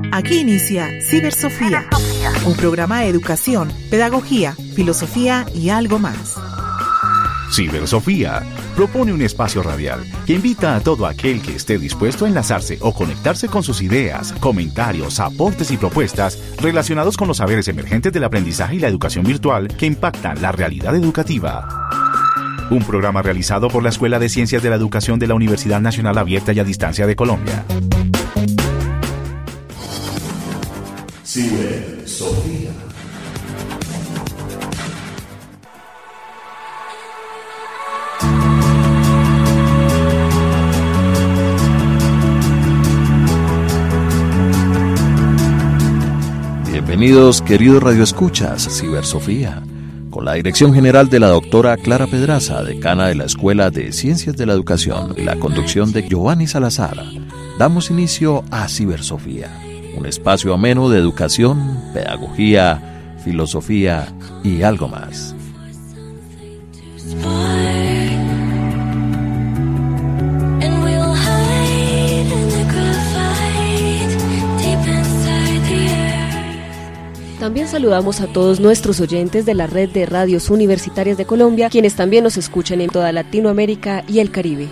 Aquí inicia Cibersofía, un programa de educación, pedagogía, filosofía y algo más. Cibersofía propone un espacio radial que invita a todo aquel que esté dispuesto a enlazarse o conectarse con sus ideas, comentarios, aportes y propuestas relacionados con los saberes emergentes del aprendizaje y la educación virtual que impactan la realidad educativa. Un programa realizado por la Escuela de Ciencias de la Educación de la Universidad Nacional Abierta y a Distancia de Colombia. Cibersofía. Bienvenidos, queridos radioescuchas, a Cibersofía, con la dirección general de la doctora Clara Pedraza, decana de la Escuela de Ciencias de la Educación, y la conducción de Giovanni Salazar. Damos inicio a Cibersofía, un espacio ameno de educación, pedagogía, filosofía y algo más. También saludamos a todos nuestros oyentes de la red de radios universitarias de Colombia, quienes también nos escuchan en toda Latinoamérica y el Caribe.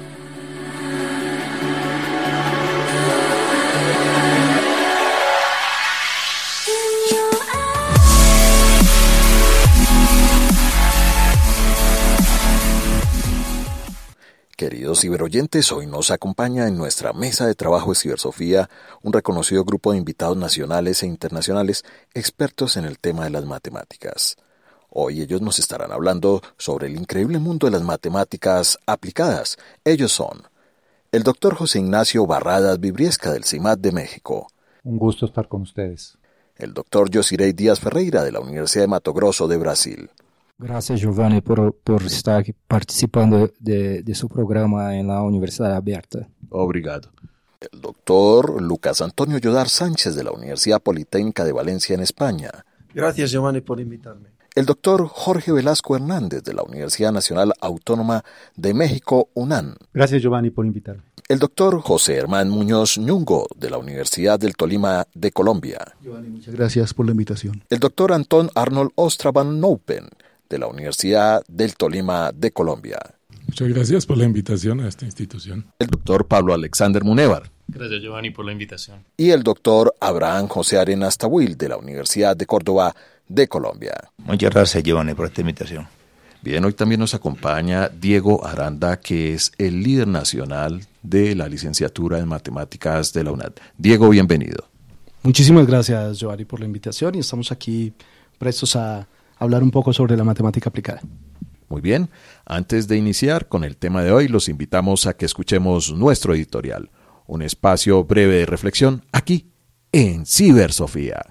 Queridos ciberoyentes, hoy nos acompaña en nuestra mesa de trabajo de Cibersofía un reconocido grupo de invitados nacionales e internacionales expertos en el tema de las matemáticas. Hoy ellos nos estarán hablando sobre el increíble mundo de las matemáticas aplicadas. Ellos son el doctor José Ignacio Barradas Vibriesca del CIMAD de México. Un gusto estar con ustedes. El doctor Josirei Díaz Ferreira de la Universidad de Mato Grosso de Brasil. Gracias, Giovanni, por estar aquí participando de su programa en la Universidad Abierta. Obrigado. El doctor Lucas Antonio Yodar Sánchez de la Universidad Politécnica de Valencia en España. Gracias, Giovanni, por invitarme. El doctor Jorge Velasco Hernández de la Universidad Nacional Autónoma de México, UNAM. Gracias, Giovanni, por invitarme. El doctor José Hermán Muñoz Ñungo de la Universidad del Tolima de Colombia. Giovanni, muchas gracias por la invitación. El doctor Antón Arnold Ostra van Noupen de la Universidad del Tolima de Colombia. Muchas gracias por la invitación a esta institución. El doctor Pablo Alexander Munévar. Gracias, Giovanni, por la invitación. Y el doctor Abraham José Arenas Tawil de la Universidad de Córdoba de Colombia. Muchas gracias, Giovanni, por esta invitación. Bien, hoy también nos acompaña Diego Aranda, que es el líder nacional de la licenciatura en matemáticas de la UNAD. Diego, bienvenido. Muchísimas gracias, Giovanni, por la invitación y estamos aquí prestos a hablar un poco sobre la matemática aplicada. Muy bien, antes de iniciar con el tema de hoy, los invitamos a que escuchemos nuestro editorial, un espacio breve de reflexión aquí en Cibersofía.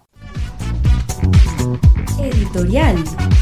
Editorial.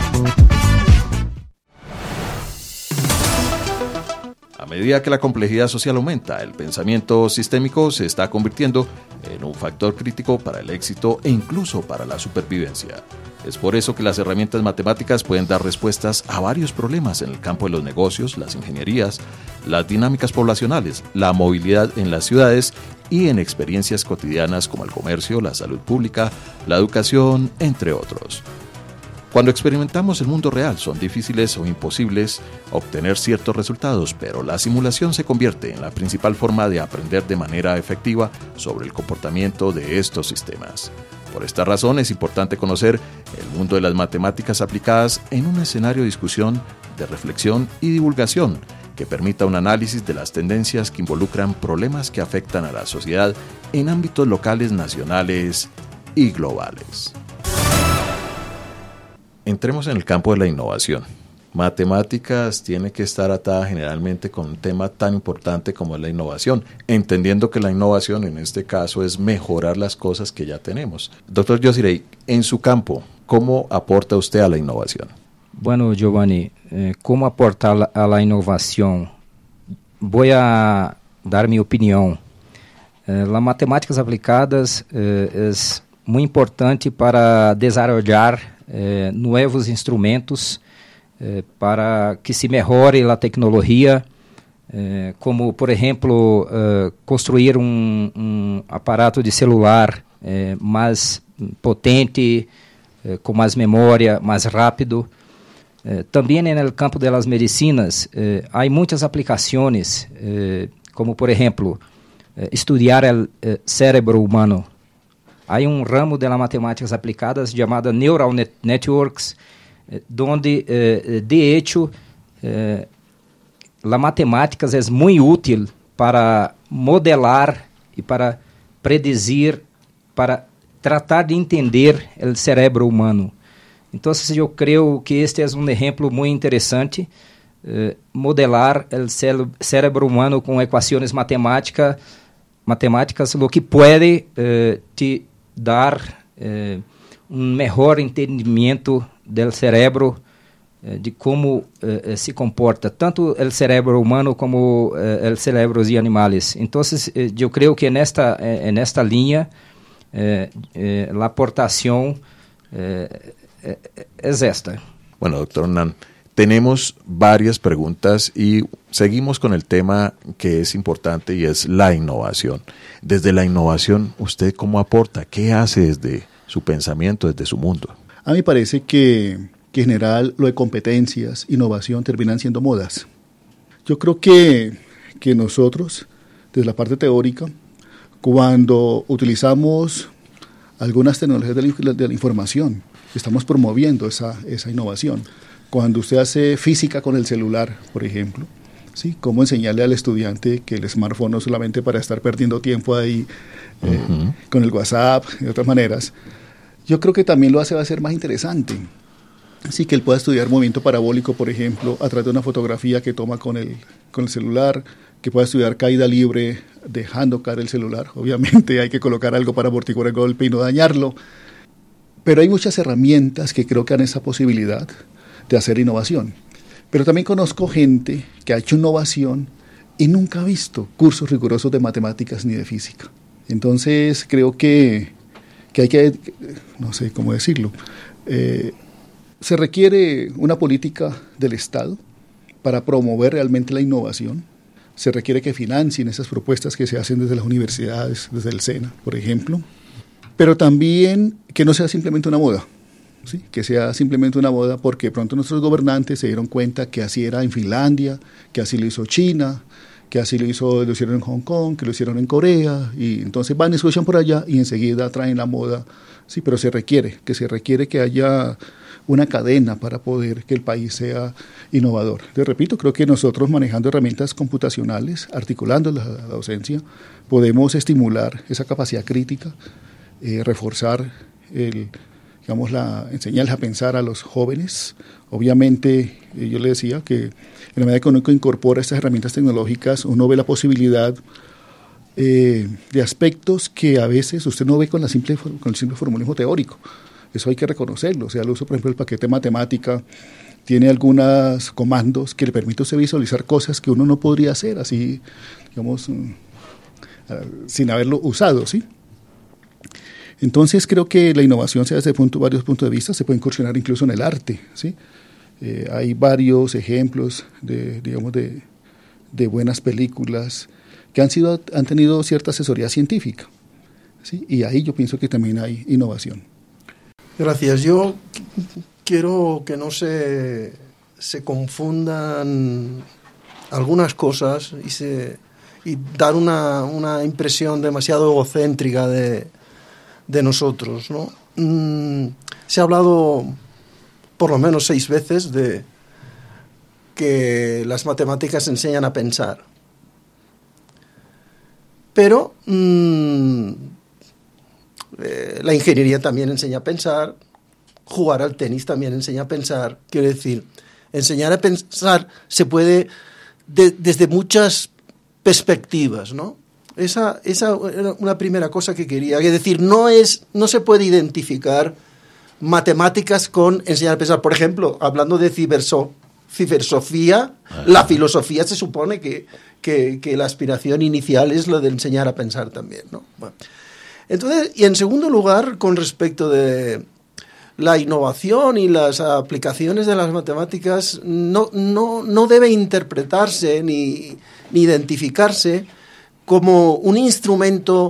A medida que la complejidad social aumenta, el pensamiento sistémico se está convirtiendo en un factor crítico para el éxito e incluso para la supervivencia. Es por eso que las herramientas matemáticas pueden dar respuestas a varios problemas en el campo de los negocios, las ingenierías, las dinámicas poblacionales, la movilidad en las ciudades y en experiencias cotidianas como el comercio, la salud pública, la educación, entre otros. Cuando experimentamos el mundo real son difíciles o imposibles obtener ciertos resultados, pero la simulación se convierte en la principal forma de aprender de manera efectiva sobre el comportamiento de estos sistemas. Por esta razón es importante conocer el mundo de las matemáticas aplicadas en un escenario de discusión, de reflexión y divulgación que permita un análisis de las tendencias que involucran problemas que afectan a la sociedad en ámbitos locales, nacionales y globales. Entremos en el campo de la innovación. Matemáticas tiene que estar atada generalmente con un tema tan importante como es la innovación, entendiendo que la innovación en este caso es mejorar las cosas que ya tenemos. Doctor Josirei, en su campo, ¿cómo aporta usted a la innovación? Bueno, Giovanni, ¿cómo aportar a la innovación? Voy a dar mi opinión. Las matemáticas aplicadas es muy importante para desarrollar nuevos instrumentos para que se mejore a tecnologia, como, por exemplo, construir um aparato de celular más potente, con más memoria, más rápido. También en el campo de las medicinas hay muchas aplicaciones, como por ejemplo, estudiar el cerebro humano. Hay un ramo de las matemáticas aplicadas llamado Neural Networks, donde de hecho la matemática es muy útil para modelar y para predecir, para tratar de entender el cerebro humano. Entonces yo creo que este es un ejemplo muy interesante, modelar el cerebro humano con ecuaciones matemáticas, lo que puede te dar un mejor entendimiento del cerebro, de cómo se comporta tanto el cerebro humano como el cerebro de animales. Entonces yo creo que en esta línea la aportación es esta. Bueno, doctor Hernán, tenemos varias preguntas y seguimos con el tema que es importante y es la innovación. Desde la innovación, ¿usted cómo aporta? ¿Qué hace desde su pensamiento, desde su mundo? A mí me parece que en general lo de competencias, innovación, terminan siendo modas. Yo creo que nosotros, desde la parte teórica, cuando utilizamos algunas tecnologías de la información, estamos promoviendo esa innovación. Cuando usted hace física con el celular, por ejemplo, ¿sí? ¿Cómo enseñarle al estudiante que el smartphone no es solamente para estar perdiendo tiempo ahí con el WhatsApp y de otras maneras? Yo creo que también va a ser más interesante. Así que él pueda estudiar movimiento parabólico, por ejemplo, a través de una fotografía que toma con el celular, que pueda estudiar caída libre dejando caer el celular. Obviamente hay que colocar algo para amortiguar el golpe y no dañarlo. Pero hay muchas herramientas que creo que dan esa posibilidad de hacer innovación. Pero también conozco gente que ha hecho innovación y nunca ha visto cursos rigurosos de matemáticas ni de física. Entonces creo que hay que, no sé cómo decirlo, se requiere una política del Estado para promover realmente la innovación. Se requiere que financien esas propuestas que se hacen desde las universidades, desde el SENA, por ejemplo. Pero también que no sea simplemente una moda, ¿sí? Que sea simplemente una moda porque pronto nuestros gobernantes se dieron cuenta que así era en Finlandia, que así lo hizo China, que así lo hicieron en Hong Kong, que lo hicieron en Corea, y entonces van y escuchan por allá y enseguida traen la moda. Sí, pero se requiere que haya una cadena para poder que el país sea innovador. Te repito, creo que nosotros manejando herramientas computacionales, articulando la docencia, podemos estimular esa capacidad crítica, reforzar enseñarles a pensar a los jóvenes. Obviamente, yo le decía que en la medida que uno incorpora estas herramientas tecnológicas, uno ve la posibilidad de aspectos que a veces usted no ve con el simple formulismo teórico. Eso hay que reconocerlo. O sea, el uso, por ejemplo, del paquete matemática tiene algunos comandos que le permiten a usted visualizar cosas que uno no podría hacer así, digamos, sin haberlo usado, ¿sí? Entonces creo que la innovación se hace desde varios puntos de vista, se puede incursionar incluso en el arte, ¿sí? Hay varios ejemplos de buenas películas que han tenido cierta asesoría científica, ¿sí? Y ahí yo pienso que también hay innovación. Gracias. Yo quiero que no se confundan algunas cosas y dar una impresión demasiado egocéntrica de nosotros, ¿no? Se ha hablado por lo menos 6 veces de que las matemáticas enseñan a pensar. Pero la ingeniería también enseña a pensar, jugar al tenis también enseña a pensar. Quiero decir, enseñar a pensar se puede desde muchas perspectivas, ¿no? Esa era una primera cosa que quería. Es decir, no se puede identificar matemáticas con enseñar a pensar. Por ejemplo, hablando de cibersofía, la filosofía se supone que la aspiración inicial es lo de enseñar a pensar también, ¿no? Bueno. Entonces, y en segundo lugar, con respecto de la innovación y las aplicaciones de las matemáticas, no debe interpretarse ni identificarse como un instrumento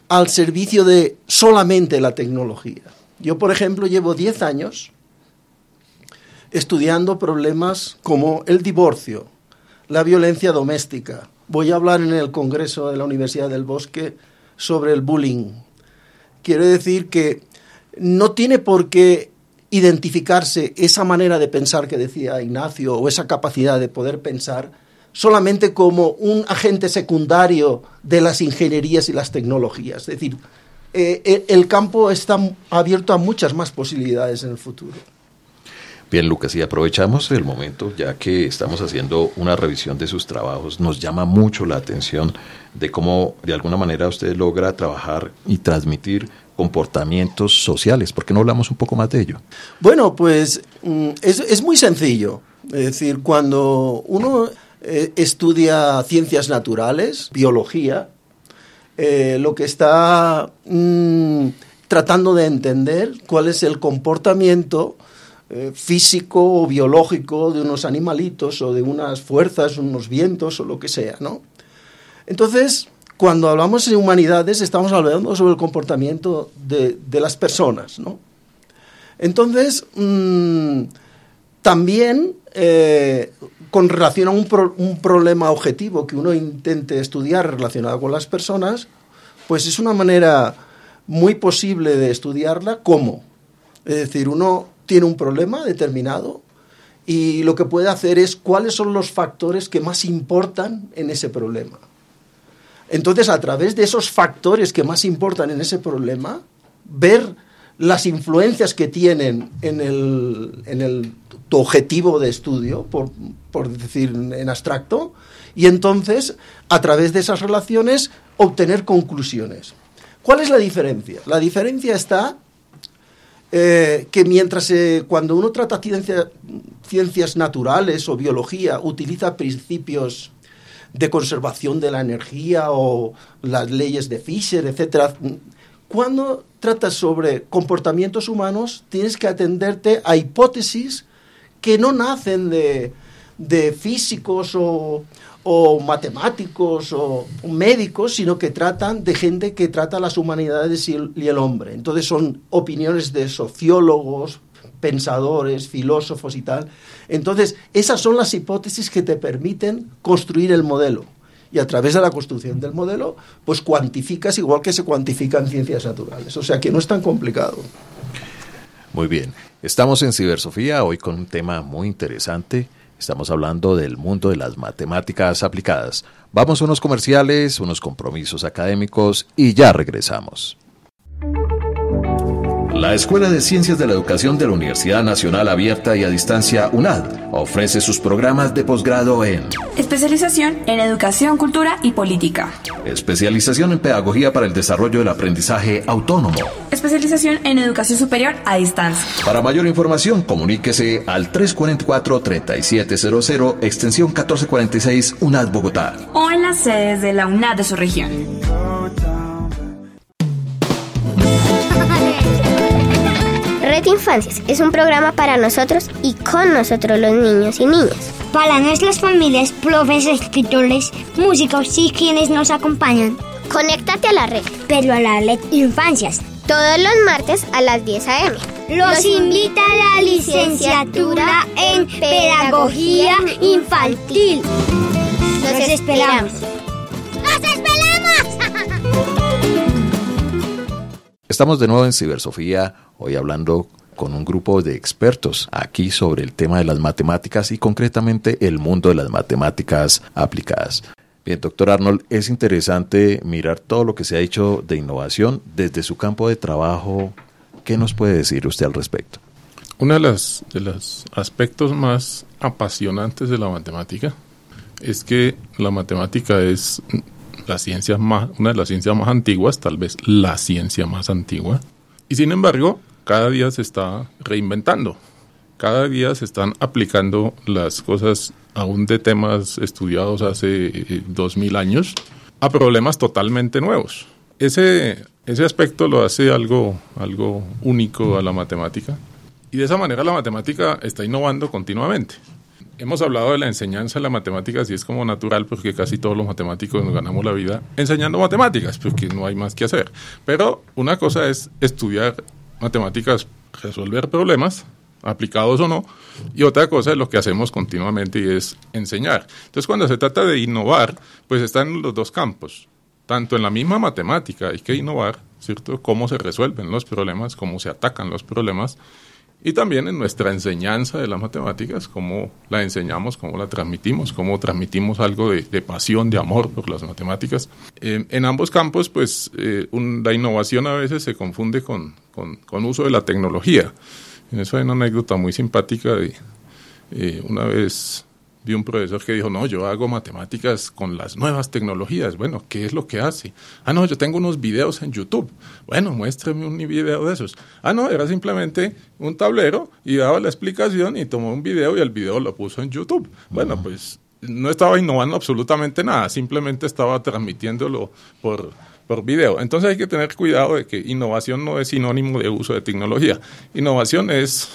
al servicio de solamente la tecnología. Yo, por ejemplo, llevo 10 años estudiando problemas como el divorcio, la violencia doméstica. Voy a hablar en el Congreso de la Universidad del Bosque sobre el bullying. Quiero decir que no tiene por qué identificarse esa manera de pensar que decía Ignacio, o esa capacidad de poder pensar, solamente como un agente secundario de las ingenierías y las tecnologías. Es decir, el campo está abierto a muchas más posibilidades en el futuro. Bien, Lucas, y aprovechamos el momento, ya que estamos haciendo una revisión de sus trabajos, nos llama mucho la atención de cómo de alguna manera usted logra trabajar y transmitir comportamientos sociales. ¿Por qué no hablamos un poco más de ello? Bueno, pues es muy sencillo. Es decir, cuando uno estudia ciencias naturales, biología, lo que está tratando de entender cuál es el comportamiento físico o biológico de unos animalitos o de unas fuerzas, unos vientos o lo que sea, ¿no? Entonces, cuando hablamos de humanidades, estamos hablando sobre el comportamiento de las personas, ¿no? Entonces, también con relación a un problema objetivo que uno intente estudiar relacionado con las personas, pues es una manera muy posible de estudiarla. ¿Cómo? Es decir, uno tiene un problema determinado y lo que puede hacer es cuáles son los factores que más importan en ese problema. Entonces, a través de esos factores que más importan en ese problema, ver las influencias que tienen en tu objetivo de estudio, por decir en abstracto, y entonces, a través de esas relaciones, obtener conclusiones. ¿Cuál es la diferencia? La diferencia está que mientras cuando uno trata ciencias naturales o biología, utiliza principios de conservación de la energía o las leyes de Fisher, etcétera. Cuando tratas sobre comportamientos humanos, tienes que atenderte a hipótesis que no nacen de físicos o matemáticos o médicos, sino que tratan de gente que trata las humanidades y el hombre. Entonces son opiniones de sociólogos, pensadores, filósofos y tal. Entonces, esas son las hipótesis que te permiten construir el modelo. Y a través de la construcción del modelo, pues cuantificas igual que se cuantifica en ciencias naturales. O sea que no es tan complicado. Muy bien. Estamos en Cibersofía hoy con un tema muy interesante. Estamos hablando del mundo de las matemáticas aplicadas. Vamos a unos comerciales, unos compromisos académicos y ya regresamos. La Escuela de Ciencias de la Educación de la Universidad Nacional Abierta y a Distancia UNAD ofrece sus programas de posgrado en especialización en Educación, Cultura y Política, especialización en Pedagogía para el Desarrollo del Aprendizaje Autónomo, especialización en Educación Superior a Distancia. Para mayor información, comuníquese al 344-3700, extensión 1446, UNAD Bogotá. O en las sedes de la UNAD de su región. Red Infancias es un programa para nosotros y con nosotros los niños y niñas. Para nuestras familias, profes, escritores, músicos y quienes nos acompañan. Conéctate a la red. Pero a la Red Infancias. Todos los martes a las 10 a.m. Los invita a la licenciatura en Pedagogía Infantil. Los esperamos. ¡Los esperamos! Estamos de nuevo en Cibersofía, hoy hablando con un grupo de expertos aquí sobre el tema de las matemáticas y concretamente el mundo de las matemáticas aplicadas. Bien, doctor Arnold, es interesante mirar todo lo que se ha hecho de innovación desde su campo de trabajo. ¿Qué nos puede decir usted al respecto? Uno de los aspectos más apasionantes de la matemática es que la matemática es una de las ciencias más antiguas, tal vez la ciencia más antigua, y sin embargo, cada día se está reinventando, cada día se están aplicando las cosas aún de temas estudiados hace 2000 años a problemas totalmente nuevos. Ese aspecto lo hace algo único a la matemática, y de esa manera la matemática está innovando continuamente. hemos hablado de la enseñanza de las matemáticas y es como natural porque casi todos los matemáticos nos ganamos la vida enseñando matemáticas porque no hay más que hacer. Pero una cosa es estudiar matemáticas, resolver problemas, aplicados o no, y otra cosa es lo que hacemos continuamente y es enseñar. Entonces, cuando se trata de innovar, pues están los dos campos. Tanto en la misma matemática hay que innovar, ¿cierto? Cómo se resuelven los problemas, cómo se atacan los problemas, y también en nuestra enseñanza de las matemáticas, cómo la enseñamos, cómo la transmitimos, cómo transmitimos algo de pasión, de amor por las matemáticas. En ambos campos, pues, la innovación a veces se confunde con uso de la tecnología. En eso hay una anécdota muy simpática de una vez vi un profesor que dijo, no, yo hago matemáticas con las nuevas tecnologías. Bueno, ¿qué es lo que hace? No, yo tengo unos videos en YouTube. Bueno, muéstrame un video de esos. No, era simplemente un tablero y daba la explicación y tomó un video y el video lo puso en YouTube. Bueno, pues no estaba innovando absolutamente nada, simplemente estaba transmitiéndolo por video. Entonces hay que tener cuidado de que innovación no es sinónimo de uso de tecnología. Innovación es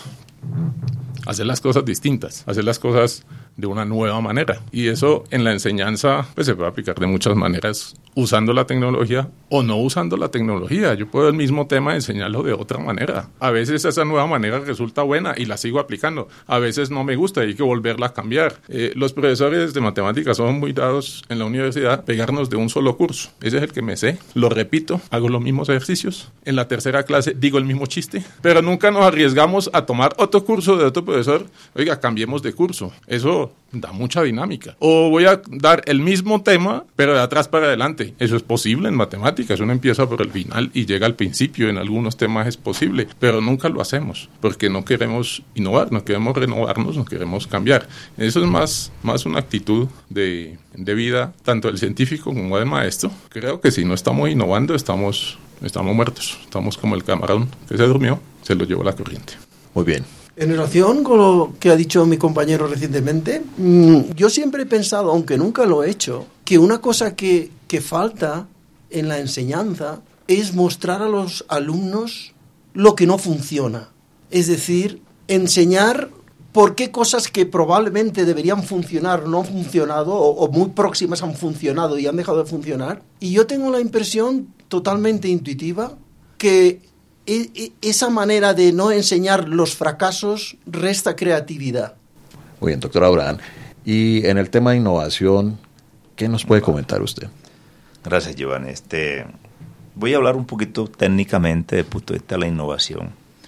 hacer las cosas distintas, hacer las cosas de una nueva manera. Y eso en la enseñanza pues se puede aplicar de muchas maneras, usando la tecnología o no usando la tecnología. Yo puedo el mismo tema enseñarlo de otra manera. A veces esa nueva manera resulta buena y la sigo aplicando. A veces no me gusta y hay que volverla a cambiar. Los profesores de matemáticas son muy dados en la universidad pegarnos de un solo curso. Ese es el que me sé. Lo repito, hago los mismos ejercicios. En la tercera clase digo el mismo chiste, pero nunca nos arriesgamos a tomar otro curso de otro profesor. Oiga, cambiemos de curso. Eso da mucha dinámica. O voy a dar el mismo tema, pero de atrás para adelante. Eso es posible en matemáticas. Uno empieza por el final y llega al principio. En algunos temas es posible, pero nunca lo hacemos porque no queremos innovar, no queremos renovarnos, no queremos cambiar. Eso es más una actitud de vida, tanto del científico como del maestro. Creo que si no estamos innovando, estamos muertos. Estamos como el camarón que se durmió, se lo llevó la corriente. Muy bien. En relación con lo que ha dicho mi compañero recientemente, yo siempre he pensado, aunque nunca lo he hecho, que una cosa que falta en la enseñanza es mostrar a los alumnos lo que no funciona. Es decir, enseñar por qué cosas que probablemente deberían funcionar no han funcionado o muy próximas han funcionado y han dejado de funcionar. Y yo tengo la impresión totalmente intuitiva que esa manera de no enseñar los fracasos resta creatividad. Muy bien, doctor Abraham. Y en el tema de innovación, ¿qué nos puede comentar usted? Gracias, Giovanni. Voy a hablar un poquito técnicamente desde el punto de vista de la innovación.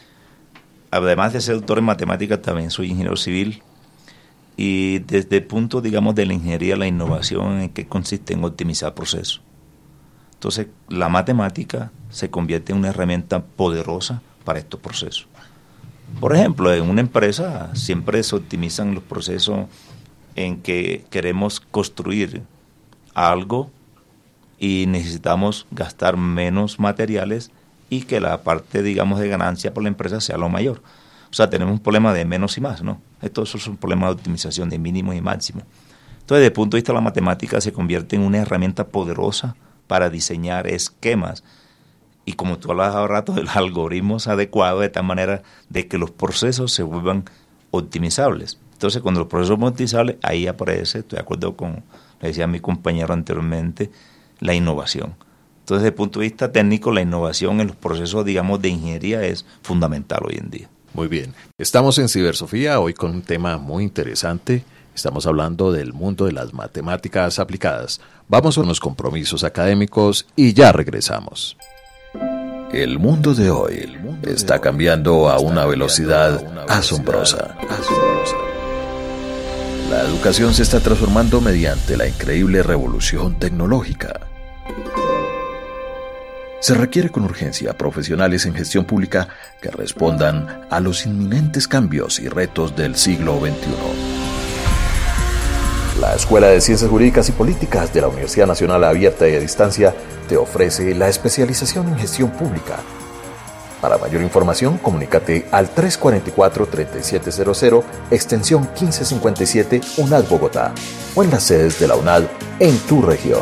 Además de ser doctor en matemáticas, también soy ingeniero civil. Y desde el punto, digamos, de la ingeniería, la innovación, ¿en qué consiste? En optimizar procesos. Entonces, la matemática se convierte en una herramienta poderosa para estos procesos. Por ejemplo, en una empresa siempre se optimizan los procesos en que queremos construir algo y necesitamos gastar menos materiales y que la parte, digamos, de ganancia por la empresa sea lo mayor. O sea, tenemos un problema de menos y más, ¿no? Esto es un problema de optimización de mínimos y máximos. Entonces, desde el punto de vista de la matemática, se convierte en una herramienta poderosa para diseñar esquemas y, como tú hablabas hace rato, de los algoritmos adecuados de tal manera de que los procesos se vuelvan optimizables. Entonces, cuando los procesos son optimizables, ahí aparece, estoy de acuerdo con, le decía mi compañero anteriormente, la innovación. Entonces, desde el punto de vista técnico, la innovación en los procesos, digamos, de ingeniería es fundamental hoy en día. Muy bien. Estamos en Cibersofía hoy con un tema muy interesante. Estamos hablando del mundo de las matemáticas aplicadas. Vamos a unos compromisos académicos y ya regresamos. El mundo de hoy está cambiando a una velocidad asombrosa. La educación se está transformando mediante la increíble revolución tecnológica. Se requiere con urgencia profesionales en gestión pública que respondan a los inminentes cambios y retos del siglo XXI. La Escuela de Ciencias Jurídicas y Políticas de la Universidad Nacional Abierta y a Distancia te ofrece la especialización en gestión pública. Para mayor información, comunícate al 344-3700, extensión 1557, UNAD Bogotá, o en las sedes de la UNAD en tu región.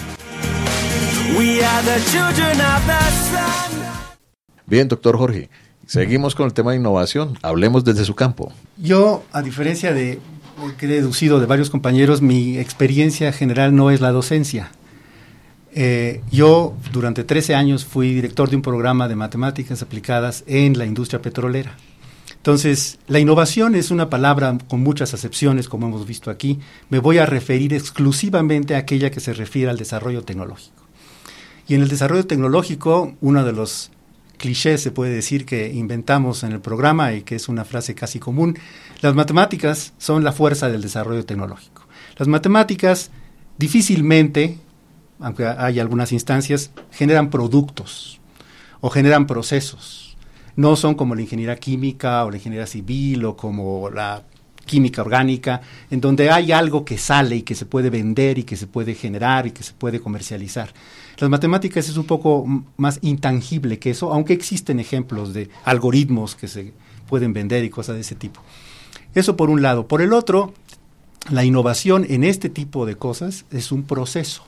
Bien, doctor Jorge, seguimos con el tema de innovación. Hablemos desde su campo. Yo, a diferencia de que he deducido de varios compañeros, mi experiencia general no es la docencia. Yo durante 13 años fui director de un programa de matemáticas aplicadas en la industria petrolera. Entonces, la innovación es una palabra con muchas acepciones, como hemos visto aquí. Me voy a referir exclusivamente a aquella que se refiere al desarrollo tecnológico. Y en el desarrollo tecnológico, uno de los clichés, se puede decir, que inventamos en el programa y que es una frase casi común, las matemáticas son la fuerza del desarrollo tecnológico. Las matemáticas difícilmente, aunque hay algunas instancias, generan productos o generan procesos. No son como la ingeniería química o la ingeniería civil o como la química orgánica, en donde hay algo que sale y que se puede vender y que se puede generar y que se puede comercializar. Las matemáticas es un poco más intangible que eso, aunque existen ejemplos de algoritmos que se pueden vender y cosas de ese tipo. Eso por un lado. Por el otro, la innovación en este tipo de cosas es un proceso.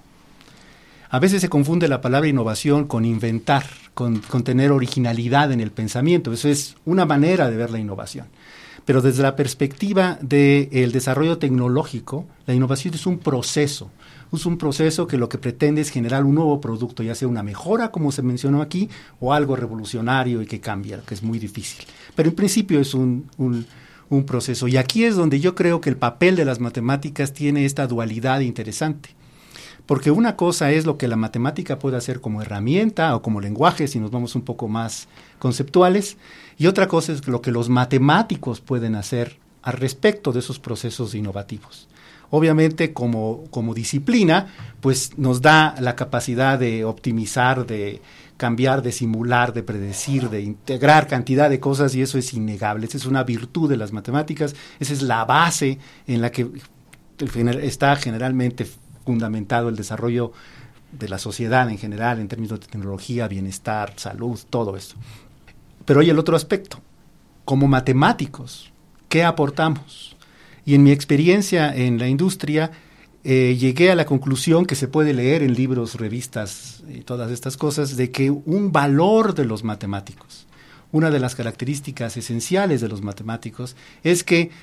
A veces se confunde la palabra innovación con inventar, con tener originalidad en el pensamiento. Eso es una manera de ver la innovación. Pero desde la perspectiva del desarrollo tecnológico, la innovación es un proceso. Es un proceso que lo que pretende es generar un nuevo producto, ya sea una mejora, como se mencionó aquí, o algo revolucionario y que cambia, que es muy difícil. Pero en principio es un proceso. Y aquí es donde yo creo que el papel de las matemáticas tiene esta dualidad interesante. Porque una cosa es lo que la matemática puede hacer como herramienta o como lenguaje, si nos vamos un poco más conceptuales, y otra cosa es lo que los matemáticos pueden hacer al respecto de esos procesos innovativos. Obviamente, como disciplina, pues nos da la capacidad de optimizar, de cambiar, de simular, de predecir, de integrar cantidad de cosas, y eso es innegable. Esa es una virtud de las matemáticas, esa es la base en la que está generalmente fundamentado el desarrollo de la sociedad en general, en términos de tecnología, bienestar, salud, todo eso. Pero hay el otro aspecto. Como matemáticos, ¿qué aportamos? Y en mi experiencia en la industria, llegué a la conclusión que se puede leer en libros, revistas y todas estas cosas, de que un valor de los matemáticos, una de las características esenciales de los matemáticos, es que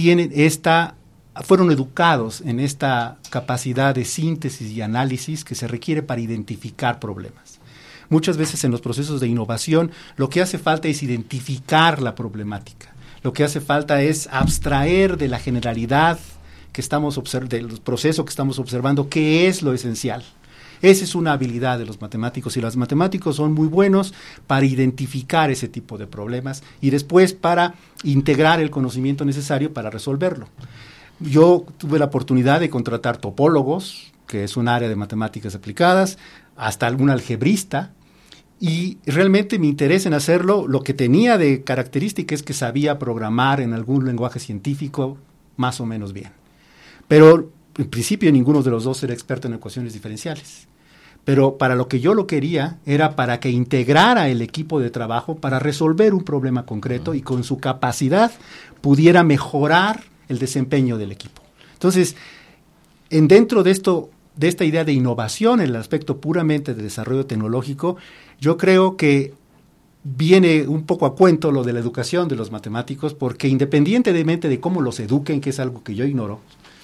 fueron educados en esta capacidad de síntesis y análisis que se requiere para identificar problemas. Muchas veces en los procesos de innovación lo que hace falta es identificar la problemática. Lo que hace falta es abstraer de la generalidad que estamos del proceso que estamos observando qué es lo esencial. Esa es una habilidad de los matemáticos, y los matemáticos son muy buenos para identificar ese tipo de problemas y después para integrar el conocimiento necesario para resolverlo. Yo tuve la oportunidad de contratar topólogos, que es un área de matemáticas aplicadas, hasta algún algebrista, y realmente mi interés en hacerlo, lo que tenía de característica es que sabía programar en algún lenguaje científico más o menos bien. Pero en principio ninguno de los dos era experto en ecuaciones diferenciales. Pero para lo que yo lo quería era para que integrara el equipo de trabajo para resolver un problema concreto y con su capacidad pudiera mejorar el desempeño del equipo. Entonces, dentro de esta idea de innovación, en el aspecto puramente de desarrollo tecnológico, yo creo que viene un poco a cuento lo de la educación de los matemáticos, porque independientemente de cómo los eduquen, que es algo que yo ignoro,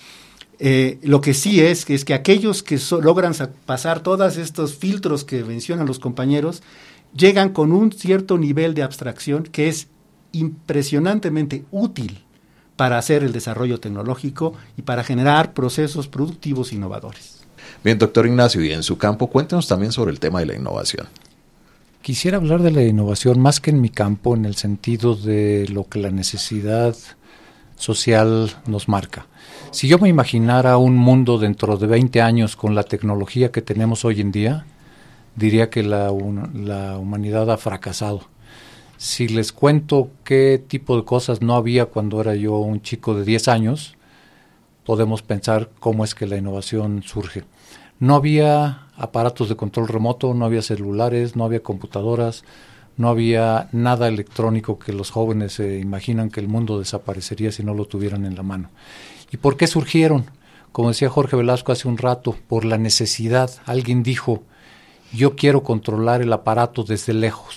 lo que sí es que aquellos que logran pasar todos estos filtros que mencionan los compañeros, llegan con un cierto nivel de abstracción que es impresionantemente útil para hacer el desarrollo tecnológico y para generar procesos productivos innovadores. Bien, doctor Ignacio, y en su campo, cuéntenos también sobre el tema de la innovación. Quisiera hablar de la innovación más que en mi campo, en el sentido de lo que la necesidad social nos marca. Si yo me imaginara un mundo dentro de 20 años con la tecnología que tenemos hoy en día, diría que la humanidad ha fracasado. Si les cuento qué tipo de cosas no había cuando era yo un chico de 10 años, podemos pensar cómo es que la innovación surge. No había aparatos de control remoto, no había celulares, no había computadoras, no había nada electrónico que los jóvenes se imaginan que el mundo desaparecería si no lo tuvieran en la mano. ¿Y por qué surgieron? Como decía Jorge Velasco hace un rato, por la necesidad. Alguien dijo, yo quiero controlar el aparato desde lejos.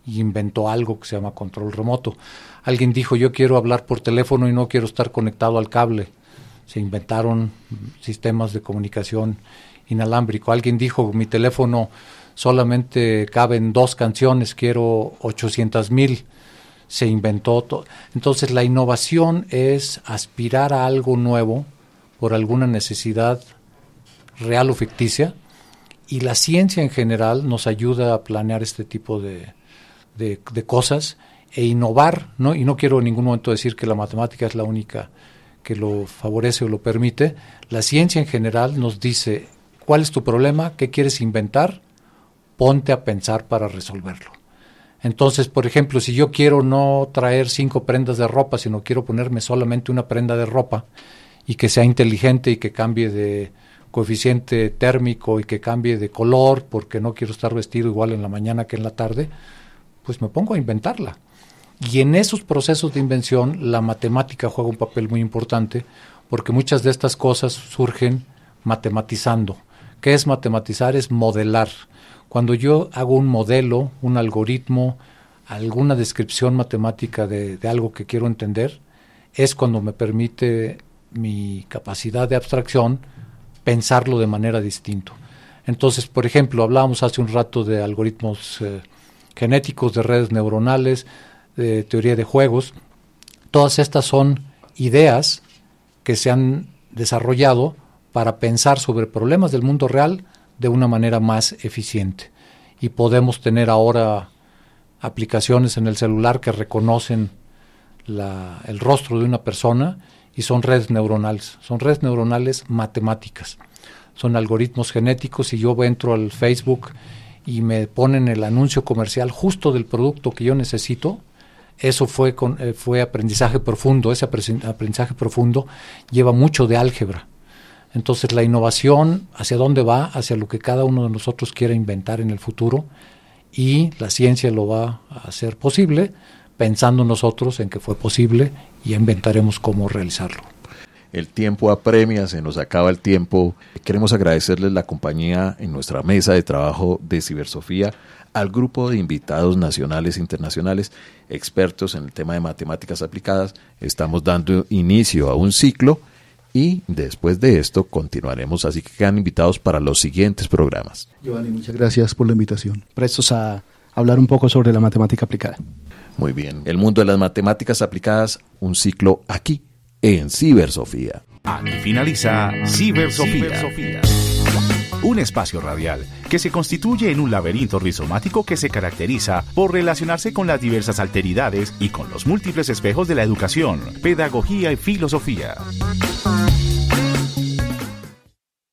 y inventó algo que se llama control remoto. Alguien dijo, yo quiero hablar por teléfono y no quiero estar conectado al cable. Se inventaron sistemas de comunicación inalámbrico. Alguien dijo, mi teléfono solamente caben 2 canciones, quiero 800,000. Se inventó todo. Entonces la innovación es aspirar a algo nuevo por alguna necesidad real o ficticia, y la ciencia en general nos ayuda a planear este tipo de cosas e innovar, ¿no? Y no quiero en ningún momento decir que la matemática es la única que lo favorece o lo permite. La ciencia en general nos dice, ¿cuál es tu problema? ¿Qué quieres inventar? Ponte a pensar para resolverlo. Entonces, por ejemplo, si yo quiero no traer 5 prendas de ropa, sino quiero ponerme solamente una prenda de ropa y que sea inteligente y que cambie de coeficiente térmico y que cambie de color porque no quiero estar vestido igual en la mañana que en la tarde, pues me pongo a inventarla. Y en esos procesos de invención la matemática juega un papel muy importante porque muchas de estas cosas surgen matematizando. ¿Qué es matematizar? Es modelar. Cuando yo hago un modelo, un algoritmo, alguna descripción matemática de algo que quiero entender, es cuando me permite mi capacidad de abstracción pensarlo de manera distinta. Entonces, por ejemplo, hablábamos hace un rato de algoritmos genéticos, de redes neuronales, de teoría de juegos. Todas estas son ideas que se han desarrollado para pensar sobre problemas del mundo real de una manera más eficiente. Y podemos tener ahora aplicaciones en el celular que reconocen el rostro de una persona y son redes neuronales matemáticas. Son algoritmos genéticos y yo entro al Facebook y me ponen el anuncio comercial justo del producto que yo necesito. Eso fue aprendizaje profundo. Ese aprendizaje profundo lleva mucho de álgebra. Entonces la innovación, ¿hacia dónde va? Hacia lo que cada uno de nosotros quiera inventar en el futuro, y la ciencia lo va a hacer posible, pensando nosotros en que fue posible y inventaremos cómo realizarlo. El tiempo apremia, se nos acaba el tiempo. Queremos agradecerles la compañía en nuestra mesa de trabajo de Cibersofía al grupo de invitados nacionales e internacionales, expertos en el tema de matemáticas aplicadas. Estamos dando inicio a un ciclo y después de esto continuaremos, así que quedan invitados para los siguientes programas. Giovanni, muchas gracias por la invitación. Prestos a hablar un poco sobre la matemática aplicada. Muy bien, el mundo de las matemáticas aplicadas, un ciclo aquí en Cibersofía. Aquí finaliza Cibersofía. Un espacio radial que se constituye en un laberinto rizomático que se caracteriza por relacionarse con las diversas alteridades y con los múltiples espejos de la educación, pedagogía y filosofía.